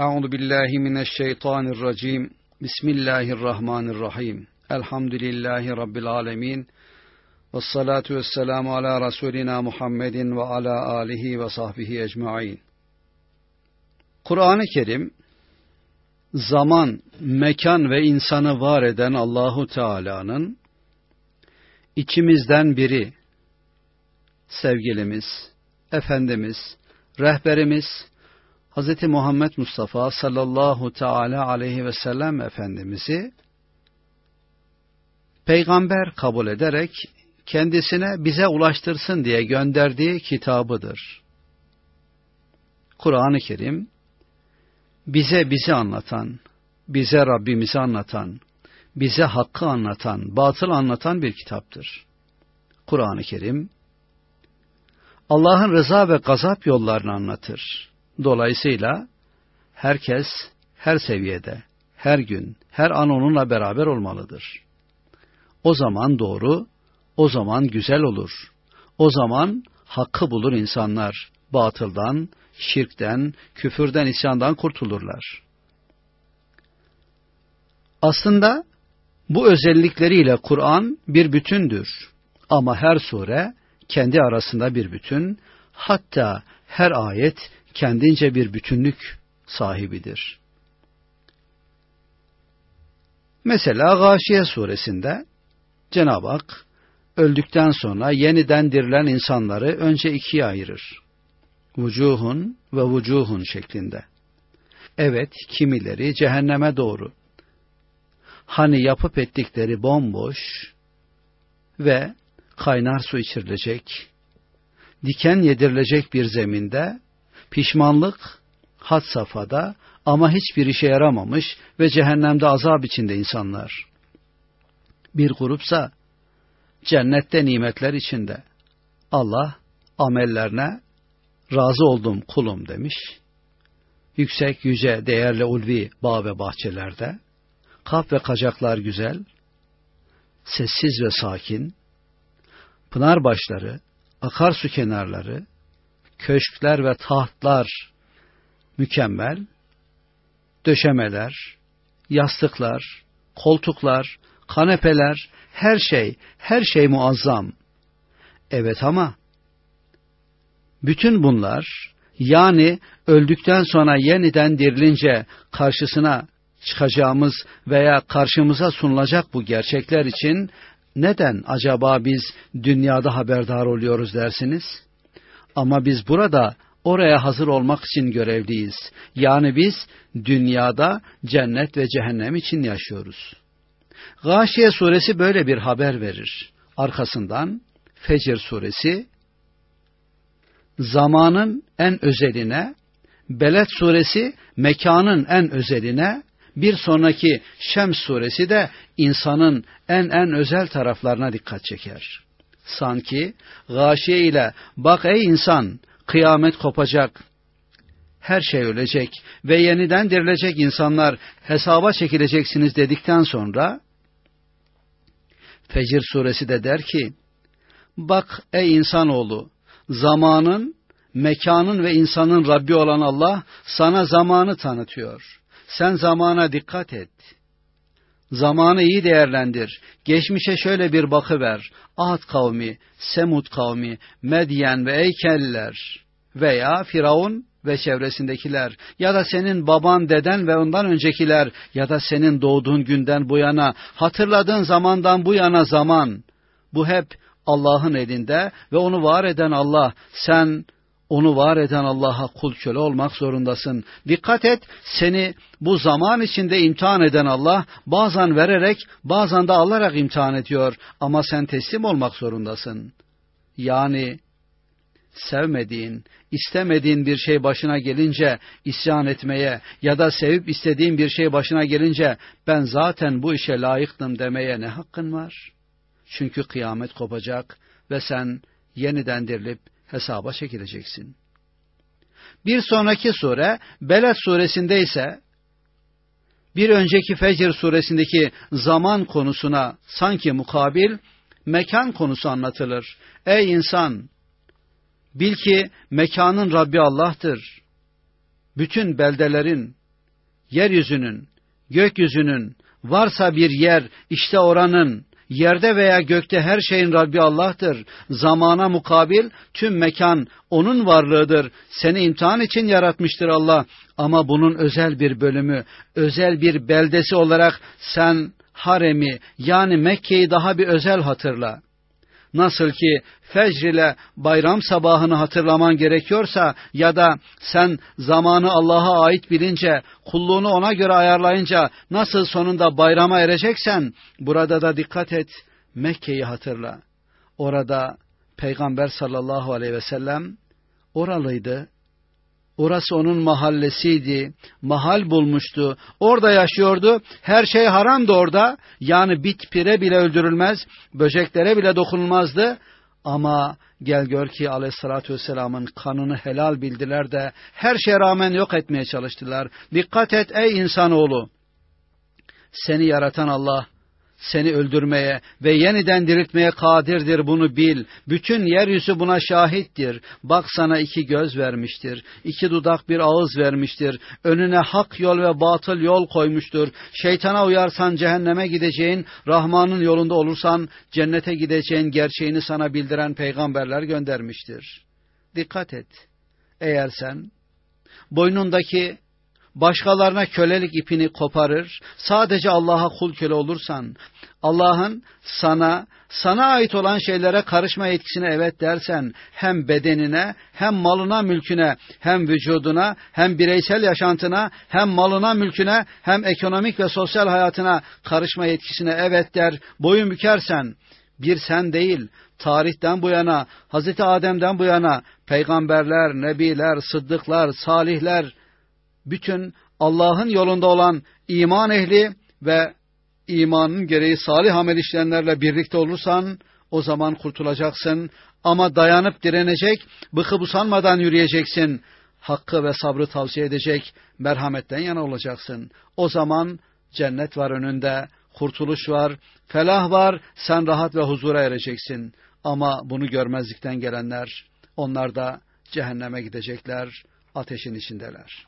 Euzu billahi mineşşeytanirracim. Bismillahirrahmanirrahim. Elhamdülillahi rabbil alamin. Ves salatu vesselamu ala rasulina Muhammedin ve ala alihi ve sahbihi ecmaîn. Kur'an-ı Kerim zaman, mekan ve insanı var eden Allahu Teala'nın içimizden biri, sevgilimiz, Efendimiz, rehberimiz Hz. Muhammed Mustafa sallallahu teala aleyhi ve sellem Efendimiz'i peygamber kabul ederek kendisine bize ulaştırsın diye gönderdiği kitabıdır. Kur'an-ı Kerim bizi anlatan, bize Rabbimizi anlatan, bize hakkı anlatan, batıl anlatan bir kitaptır. Kur'an-ı Kerim Allah'ın rıza ve gazap yollarını anlatır. Dolayısıyla herkes her seviyede, her gün, her an onunla beraber olmalıdır. O zaman doğru, o zaman güzel olur. O zaman hakkı bulur insanlar. Batıldan, şirkten, küfürden, isyandan kurtulurlar. Aslında bu özellikleriyle Kur'an bir bütündür. Ama her sure kendi arasında bir bütün, hatta her ayet kendince bir bütünlük sahibidir. Mesela Gâşiye suresinde Cenab-ı Hak öldükten sonra yeniden dirilen insanları önce ikiye ayırır. Vucuhun ve vucuhun şeklinde. Evet, kimileri cehenneme doğru. Hani yapıp ettikleri bomboş ve kaynar su içirilecek, diken yedirilecek bir zeminde, pişmanlık had safhada ama hiçbir işe yaramamış ve cehennemde azap içinde insanlar. Bir grupsa cennette nimetler içinde. Allah amellerine razı oldum kulum demiş. Yüksek, yüce, değerli ulvi bağ ve bahçelerde, kaf ve kacaklar güzel, sessiz ve sakin, pınar başları, akarsu kenarları, köşkler ve tahtlar mükemmel, döşemeler, yastıklar, koltuklar, kanepeler, her şey muazzam. Evet ama bütün bunlar, yani öldükten sonra yeniden dirilince karşısına çıkacağımız veya karşımıza sunulacak bu gerçekler için neden acaba biz dünyada haberdar oluyoruz dersiniz? Ama biz burada oraya hazır olmak için görevliyiz. Yani biz dünyada cennet ve cehennem için yaşıyoruz. Gâşiye suresi böyle bir haber verir. Arkasından Fecr suresi zamanın en özeline, Beled suresi mekanın en özeline, bir sonraki Şems suresi de insanın en özel taraflarına dikkat çeker. Sanki Gâşiye ile bak ey insan, kıyamet kopacak, her şey ölecek ve yeniden dirilecek, insanlar hesaba çekileceksiniz dedikten sonra Fecr suresi de der ki, bak ey insanoğlu, zamanın, mekanın ve insanın Rabbi olan Allah sana zamanı tanıtıyor. Sen zamana dikkat et. Zamanı iyi değerlendir. Geçmişe şöyle bir bakıver. Ad kavmi, Semud kavmi, Medyen ve Eykelliler veya Firavun ve çevresindekiler ya da senin baban, deden ve ondan öncekiler ya da senin doğduğun günden bu yana, hatırladığın zamandan bu yana zaman. Bu hep Allah'ın elinde ve onu var eden Allah. Sen onu var eden Allah'a kul köle olmak zorundasın. Dikkat et, seni bu zaman içinde imtihan eden Allah bazen vererek bazen de alarak imtihan ediyor. Ama sen teslim olmak zorundasın. Yani sevmediğin, istemediğin bir şey başına gelince isyan etmeye ya da sevip istediğin bir şey başına gelince ben zaten bu işe layıktım demeye ne hakkın var? Çünkü kıyamet kopacak ve sen yeniden dirilip hesaba çekileceksin. Bir sonraki sure Beled suresinde ise bir önceki Fecr suresindeki zaman konusuna sanki mukabil mekan konusu anlatılır. Ey insan! Bil ki mekanın Rabbi Allah'tır. Bütün beldelerin, yeryüzünün, gökyüzünün, varsa bir yer, işte oranın, yerde veya gökte her şeyin Rabbi Allah'tır. Zamana mukabil tüm mekan onun varlığıdır. Seni imtihan için yaratmıştır Allah. Ama bunun özel bir bölümü, özel bir beldesi olarak sen haremi yani Mekke'yi daha bir özel hatırla. Nasıl ki fecr ile bayram sabahını hatırlaman gerekiyorsa ya da sen zamanı Allah'a ait bilince, kulluğunu ona göre ayarlayınca nasıl sonunda bayrama ereceksen, burada da dikkat et, Mekke'yi hatırla. Orada Peygamber sallallahu aleyhi ve sellem oralıydı. Orası onun mahallesiydi, mahal bulmuştu, orada yaşıyordu, her şey haramdı orada, yani bit pire bile öldürülmez, böceklere bile dokunulmazdı. Ama gel gör ki aleyhissalatü vesselamın kanını helal bildiler de her şeye rağmen yok etmeye çalıştılar. Dikkat et ey insanoğlu, seni yaratan Allah, seni öldürmeye ve yeniden diriltmeye kadirdir, bunu bil. Bütün yeryüzü buna şahittir. Bak sana 2 göz vermiştir, 2 dudak bir ağız vermiştir. Önüne hak yol ve batıl yol koymuştur. Şeytana uyarsan cehenneme gideceğin, Rahman'ın yolunda olursan cennete gideceğin gerçeğini sana bildiren peygamberler göndermiştir. Dikkat et. Eğer sen boynundaki başkalarına kölelik ipini koparır, sadece Allah'a kul köle olursan, Allah'ın sana ait olan şeylere karışma yetkisine evet dersen, hem bedenine, hem malına, mülküne, hem vücuduna, hem bireysel yaşantına, hem malına, mülküne, hem ekonomik ve sosyal hayatına karışma yetkisine evet der, boyun bükersen, bir sen değil, tarihten bu yana, Hazreti Adem'den bu yana, peygamberler, nebiler, sıddıklar, salihler, bütün Allah'ın yolunda olan iman ehli ve imanın gereği salih amel işleyenlerle birlikte olursan o zaman kurtulacaksın. Ama dayanıp direnecek, bıkıp usanmadan yürüyeceksin. Hakkı ve sabrı tavsiye edecek, merhametten yana olacaksın. O zaman cennet var önünde, kurtuluş var, felah var, sen rahat ve huzura ereceksin. Ama bunu görmezlikten gelenler, onlar da cehenneme gidecekler, ateşin içindeler.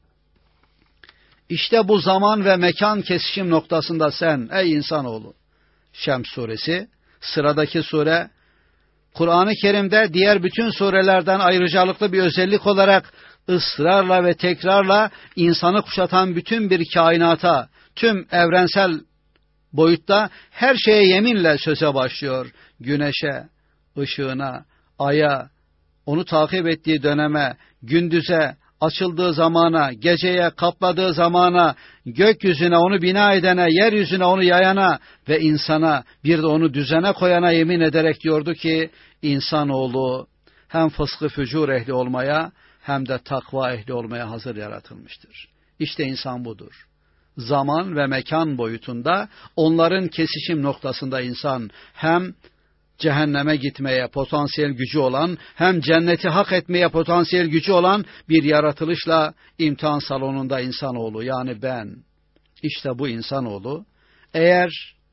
İşte bu zaman ve mekan kesişim noktasında sen ey insanoğlu, Şems suresi, sıradaki sure, Kur'an-ı Kerim'de diğer bütün surelerden ayrıcalıklı bir özellik olarak ısrarla ve tekrarla insanı kuşatan bütün bir kainata, tüm evrensel boyutta her şeye yeminle söze başlıyor. Güneşe, ışığına, aya, onu takip ettiği döneme, gündüze, açıldığı zamana, geceye kapladığı zamana, gökyüzüne onu bina edene, yeryüzüne onu yayana ve insana, bir de onu düzene koyana yemin ederek diyordu ki, insanoğlu hem fıskı fücur ehli olmaya hem de takva ehli olmaya hazır yaratılmıştır. İşte insan budur. Zaman ve mekan boyutunda onların kesişim noktasında insan hem cehenneme gitmeye potansiyel gücü olan, hem cenneti hak etmeye potansiyel gücü olan bir yaratılışla imtihan salonunda insanoğlu, yani ben. İşte bu insanoğlu, eğer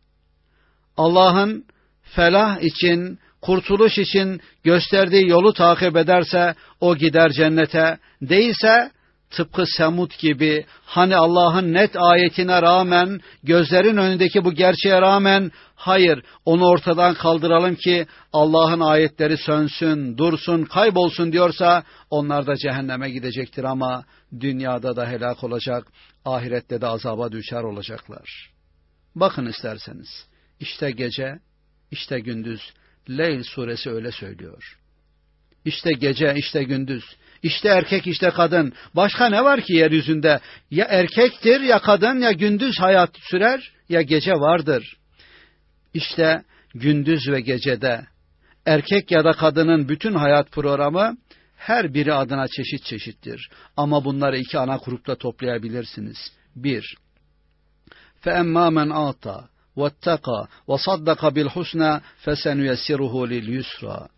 Allah'ın felah için, kurtuluş için gösterdiği yolu takip ederse, o gider cennete, değilse, tıpkı Semud gibi, hani Allah'ın net ayetine rağmen, gözlerin önündeki bu gerçeğe rağmen, hayır onu ortadan kaldıralım ki Allah'ın ayetleri sönsün, dursun, kaybolsun diyorsa, onlar da cehenneme gidecektir ama dünyada da helak olacak, ahirette de azaba düşer olacaklar. Bakın isterseniz, işte gece, işte gündüz, Leyl suresi öyle söylüyor. İşte gece, işte gündüz, işte erkek, işte kadın. Başka ne var ki yeryüzünde? Ya erkektir, ya kadın, ya gündüz hayat sürer, ya gece vardır. İşte gündüz ve gecede erkek ya da kadının bütün hayat programı her biri adına çeşit çeşittir. Ama bunları 2 ana grupta toplayabilirsiniz. 1. فَاَمَّا مَنْ اَعْطَى وَاتَّقَى وَصَدَّقَ بِالْحُسْنَى فَسَنُيَسِّرُهُ لِلْيُسْرَى.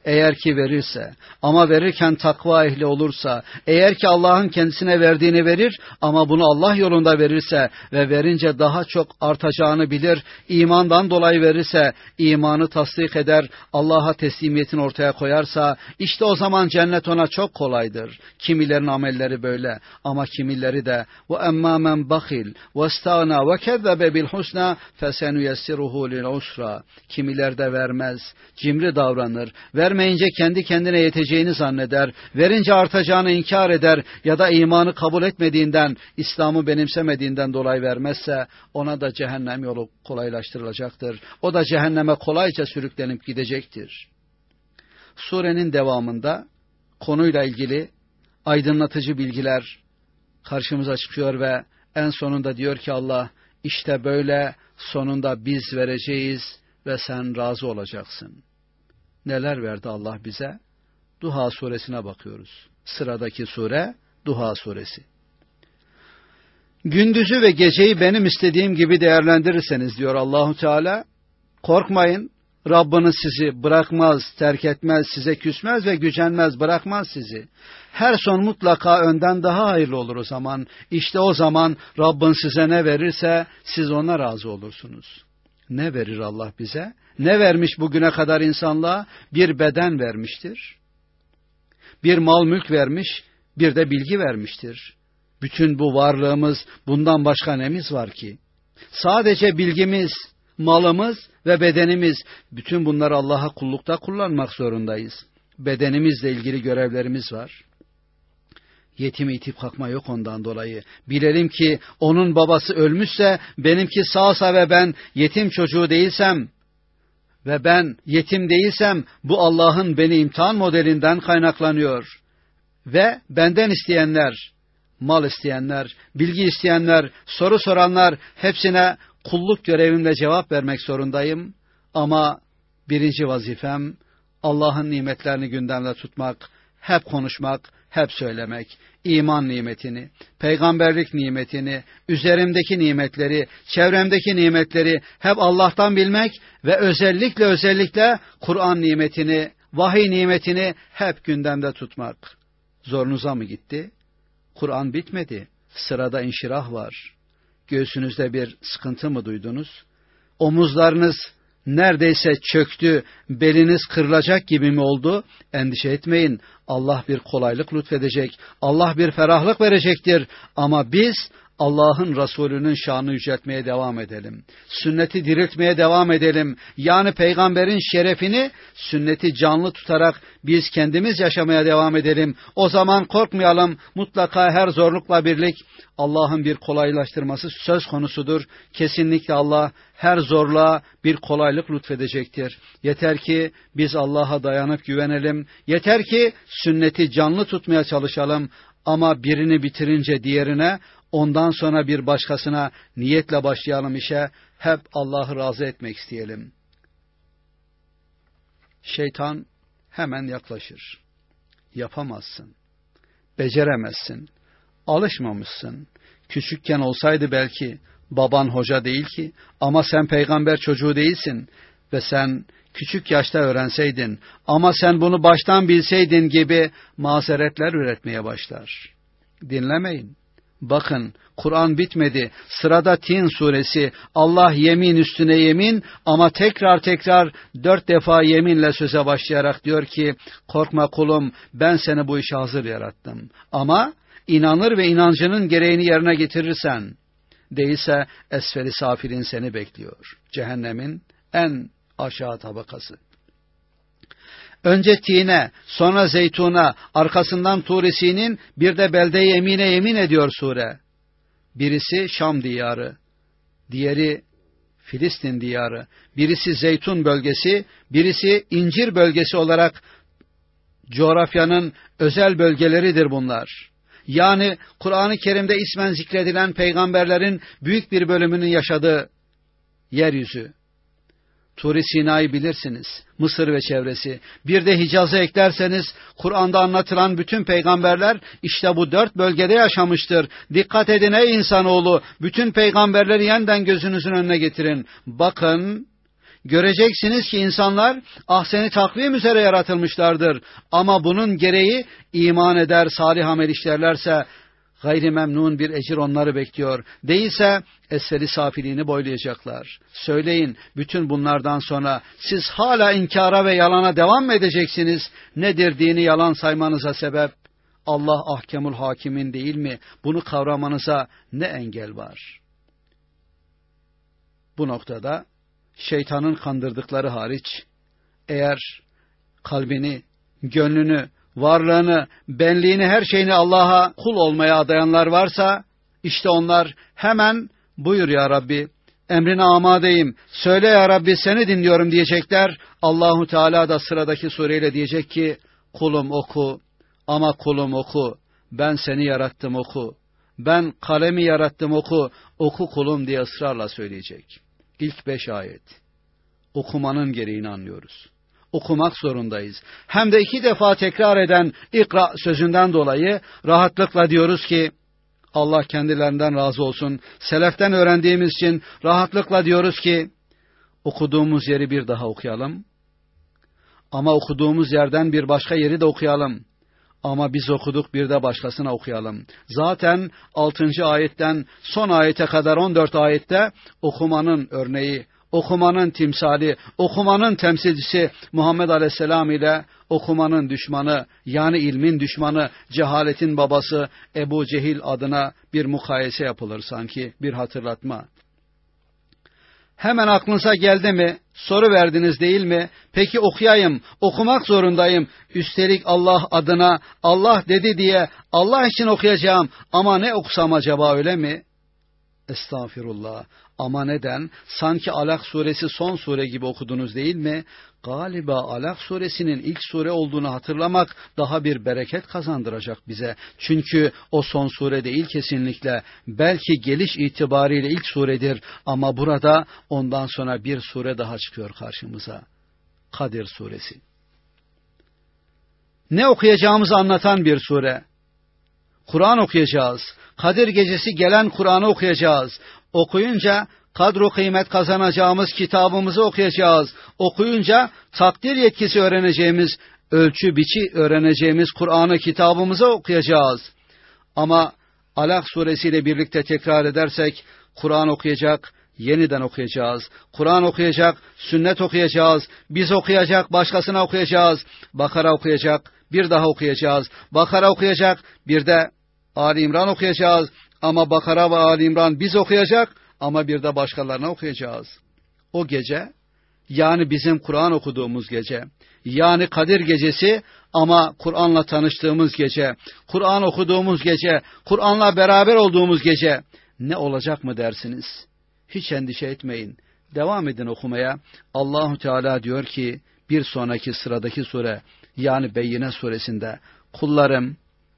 eğer ki verirse, ama verirken takva ehli olursa, eğer ki Allah'ın kendisine verdiğini verir ama bunu Allah yolunda verirse ve verince daha çok artacağını bilir, imandan dolayı verirse, imanı tasdik eder, Allah'a teslimiyetini ortaya koyarsa, işte o zaman cennet ona çok kolaydır. Kimilerin amelleri böyle ama kimileri de وَاَمَّا مَنْ بَخِلْ وَاسْتَغْنَا وَكَذَّبَ بِالْحُسْنَى فَسَنُيَسِّرُهُ لِلْعُسْرَى. Kimiler de vermez, cimri davranır, vermeyince kendi kendine yeteceğini zanneder, verince artacağını inkar eder ya da imanı kabul etmediğinden, İslam'ı benimsemediğinden dolayı vermezse, ona da cehennem yolu kolaylaştırılacaktır. O da cehenneme kolayca sürüklenip gidecektir. Surenin devamında konuyla ilgili aydınlatıcı bilgiler karşımıza çıkıyor ve en sonunda diyor ki Allah, işte böyle sonunda biz vereceğiz ve sen razı olacaksın. Neler verdi Allah bize? Duha suresine bakıyoruz. Sıradaki sure Duha suresi. Gündüzü ve geceyi benim istediğim gibi değerlendirirseniz diyor Allahu Teala, korkmayın, Rabbiniz sizi bırakmaz, terk etmez, size küsmez ve gücenmez, bırakmaz sizi. Her son mutlaka önden daha hayırlı olur o zaman. İşte o zaman Rabbin size ne verirse siz ona razı olursunuz. Ne verir Allah bize? Ne vermiş bugüne kadar insanlığa? Bir beden vermiştir. Bir mal mülk vermiş, bir de bilgi vermiştir. Bütün bu varlığımız, bundan başka nemiz var ki? Sadece bilgimiz, malımız ve bedenimiz, bütün bunları Allah'a kullukta kullanmak zorundayız. Bedenimizle ilgili görevlerimiz var. Yetimi itip kalkma yok ondan dolayı. Bilelim ki onun babası ölmüşse, benimki sağsa ve ben yetim çocuğu değilsem ve ben yetim değilsem, bu Allah'ın beni imtihan modelinden kaynaklanıyor. Ve benden isteyenler, mal isteyenler, bilgi isteyenler, soru soranlar, hepsine kulluk görevimle cevap vermek zorundayım. Ama birinci vazifem Allah'ın nimetlerini gündemde tutmak, hep konuşmak, hep söylemek. İman nimetini, peygamberlik nimetini, üzerimdeki nimetleri, çevremdeki nimetleri hep Allah'tan bilmek ve özellikle Kur'an nimetini, vahiy nimetini hep gündemde tutmak. Zorunuza mı gitti? Kur'an bitmedi. Sırada inşirah var. Göğsünüzde bir sıkıntı mı duydunuz? Omuzlarınız neredeyse çöktü, beliniz kırılacak gibi mi oldu? Endişe etmeyin. Allah bir kolaylık lütfedecek. Allah bir ferahlık verecektir. Ama biz Allah'ın Resulü'nün şanını yüceltmeye devam edelim. Sünneti diriltmeye devam edelim. Yani peygamberin şerefini, sünneti canlı tutarak biz kendimiz yaşamaya devam edelim. O zaman korkmayalım. Mutlaka her zorlukla birlik Allah'ın bir kolaylaştırması söz konusudur. Kesinlikle Allah her zorluğa bir kolaylık lütfedecektir. Yeter ki biz Allah'a dayanıp güvenelim. Yeter ki sünneti canlı tutmaya çalışalım. Ama birini bitirince diğerine, ondan sonra bir başkasına niyetle başlayalım işe. Hep Allah'ı razı etmek isteyelim. Şeytan hemen yaklaşır. Yapamazsın. Beceremezsin. Alışmamışsın. Küçükken olsaydı belki, baban hoca değil ki, ama sen peygamber çocuğu değilsin ve sen küçük yaşta öğrenseydin, ama sen bunu baştan bilseydin gibi mazeretler üretmeye başlar. Dinlemeyin. Bakın, Kur'an bitmedi. Sırada Tin suresi. Allah yemin üstüne yemin ama tekrar 4 defa yeminle söze başlayarak diyor ki, korkma kulum, ben seni bu işe hazır yarattım. Ama inanır ve inancının gereğini yerine getirirsen, değilse esferi safilin seni bekliyor. Cehennemin en aşağı tabakası. Önce tine, sonra zeytuna, arkasından Tur-i bir de belde-i yemine yemin ediyor sure. Birisi Şam diyarı, diğeri Filistin diyarı, birisi zeytun bölgesi, birisi incir bölgesi olarak coğrafyanın özel bölgeleridir bunlar. Yani Kur'an-ı Kerim'de ismen zikredilen peygamberlerin büyük bir bölümünün yaşadığı yeryüzü. Tur-i Sina'yı bilirsiniz, Mısır ve çevresi. Bir de Hicaz'ı eklerseniz, Kur'an'da anlatılan bütün peygamberler işte bu 4 bölgede yaşamıştır. Dikkat edin ey insanoğlu, bütün peygamberleri yeniden gözünüzün önüne getirin. Bakın, Göreceksiniz ki insanlar ahseni takvim üzere yaratılmışlardır. Ama bunun gereği iman eder, salih amel işlerlerse gayri memnun bir ecir onları bekliyor. Değilse esferi safiliğini boylayacaklar. Söyleyin, bütün bunlardan sonra siz hala inkara ve yalana devam mı edeceksiniz? Nedir dini yalan saymanıza sebep? Allah ahkemul hakimin değil mi? Bunu kavramanıza ne engel var? Bu noktada şeytanın kandırdıkları hariç, eğer kalbini, gönlünü, varlığını, benliğini, her şeyini Allah'a kul olmaya adayanlar varsa, işte onlar hemen buyur ya Rabbi, emrine amadeyim, söyle ya Rabbi seni dinliyorum diyecekler. Allahu Teala da sıradaki sureyle diyecek ki, kulum oku, ama kulum oku, ben seni yarattım oku, ben kalemi yarattım oku, oku kulum diye ısrarla söyleyecek. İlk 5 ayet. Okumanın gereğini anlıyoruz. Okumak zorundayız. Hem de 2 defa tekrar eden ikra sözünden dolayı rahatlıkla diyoruz ki, Allah kendilerinden razı olsun. Seleften öğrendiğimiz için rahatlıkla diyoruz ki, okuduğumuz yeri bir daha okuyalım. Ama okuduğumuz yerden bir başka yeri de okuyalım. Ama biz okuduk, bir de başkasına okuyalım. Zaten 6. ayetten son ayete kadar 14 ayette okumanın örneği, okumanın timsali, okumanın temsilcisi Muhammed Aleyhisselam ile okumanın düşmanı, yani ilmin düşmanı, cehaletin babası Ebu Cehil adına bir mukayese yapılır sanki, bir hatırlatma. Hemen aklınıza geldi mi? Soru verdiniz değil mi? Peki okuyayım, okumak zorundayım. Üstelik Allah adına, Allah dedi diye Allah için okuyacağım. Ama ne okusam acaba, öyle mi? Estağfirullah. Ama neden? Sanki Alak suresi son sure gibi okudunuz değil mi? Galiba Alak suresinin ilk sure olduğunu hatırlamak daha bir bereket kazandıracak bize. Çünkü o son sure değil kesinlikle. Belki geliş itibariyle ilk suredir. Ama burada ondan sonra bir sure daha çıkıyor karşımıza. Kadir suresi. Ne okuyacağımızı anlatan bir sure. Kur'an okuyacağız. Kadir gecesi gelen Kur'an'ı okuyacağız. Okuyunca kadro kıymet kazanacağımız kitabımızı okuyacağız. Okuyunca takdir yetkisi öğreneceğimiz, ölçü biçi öğreneceğimiz Kur'an'ı, kitabımızı okuyacağız. Ama Alak suresiyle birlikte tekrar edersek, Kur'an okuyacak, yeniden okuyacağız. Kur'an okuyacak, sünnet okuyacağız. Biz okuyacak, başkasına okuyacağız. Bakara okuyacak, bir daha okuyacağız. Bakara okuyacak, bir de Ali İmran okuyacağız. Ama Bakara ve Ali İmran biz okuyacak, ama bir de başkalarına okuyacağız. O gece, yani bizim Kur'an okuduğumuz gece, yani Kadir gecesi ama Kur'an'la tanıştığımız gece, Kur'an okuduğumuz gece, Kur'an'la beraber olduğumuz gece ne olacak mı dersiniz? Hiç endişe etmeyin. Devam edin okumaya. Allahu Teala diyor ki, bir sonraki sıradaki sure, yani Beyyine suresinde, kullarım,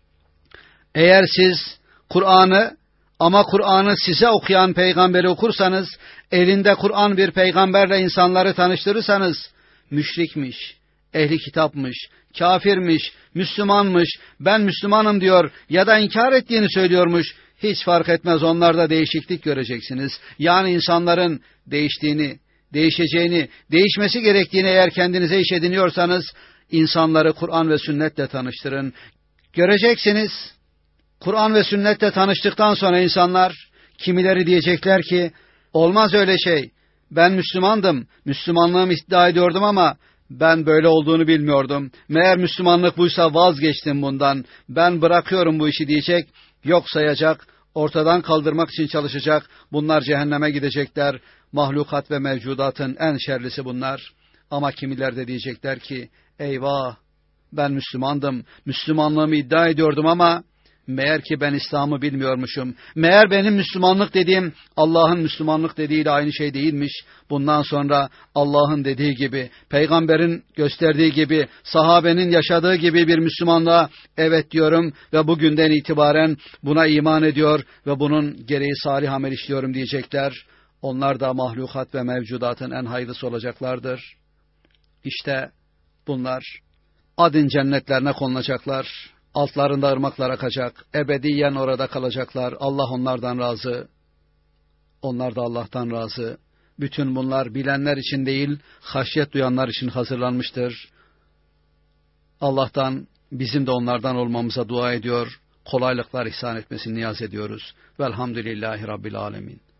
eğer siz Kur'an'ı, ama Kur'an'ı size okuyan peygamberi okursanız, elinde Kur'an bir peygamberle insanları tanıştırırsanız, müşrikmiş, ehli kitapmış, kafirmiş, Müslümanmış, ben Müslümanım diyor ya da inkar ettiğini söylüyormuş, hiç fark etmez, onlarda değişiklik göreceksiniz. Yani insanların değiştiğini, değişeceğini, değişmesi gerektiğini eğer kendinize iş ediniyorsanız, insanları Kur'an ve sünnetle tanıştırın. Göreceksiniz, Kur'an ve sünnetle tanıştıktan sonra insanlar, kimileri diyecekler ki, olmaz öyle şey, ben Müslümandım, Müslümanlığımı iddia ediyordum ama ben böyle olduğunu bilmiyordum. Meğer Müslümanlık buysa vazgeçtim bundan, ben bırakıyorum bu işi diyecek, yok sayacak, ortadan kaldırmak için çalışacak, bunlar cehenneme gidecekler, mahlukat ve mevcudatın en şerlisi bunlar. Ama kimiler de diyecekler ki, eyvah, ben Müslümandım, Müslümanlığımı iddia ediyordum ama meğer ki ben İslam'ı bilmiyormuşum. Meğer benim Müslümanlık dediğim Allah'ın Müslümanlık dediğiyle aynı şey değilmiş. Bundan sonra Allah'ın dediği gibi, peygamberin gösterdiği gibi, sahabenin yaşadığı gibi bir Müslümanlığa evet diyorum ve bugünden itibaren buna iman ediyor ve bunun gereği salih amel işliyorum diyecekler. Onlar da mahlukat ve mevcudatın en hayırlısı olacaklardır. İşte bunlar adın cennetlerine konulacaklar. Altlarında ırmaklar akacak. Ebediyen orada kalacaklar. Allah onlardan razı. Onlar da Allah'tan razı. Bütün bunlar bilenler için değil, haşyet duyanlar için hazırlanmıştır. Allah'tan bizim de onlardan olmamıza dua ediyor, kolaylıklar ihsan etmesini niyaz ediyoruz. Velhamdülillahi Rabbil Alemin.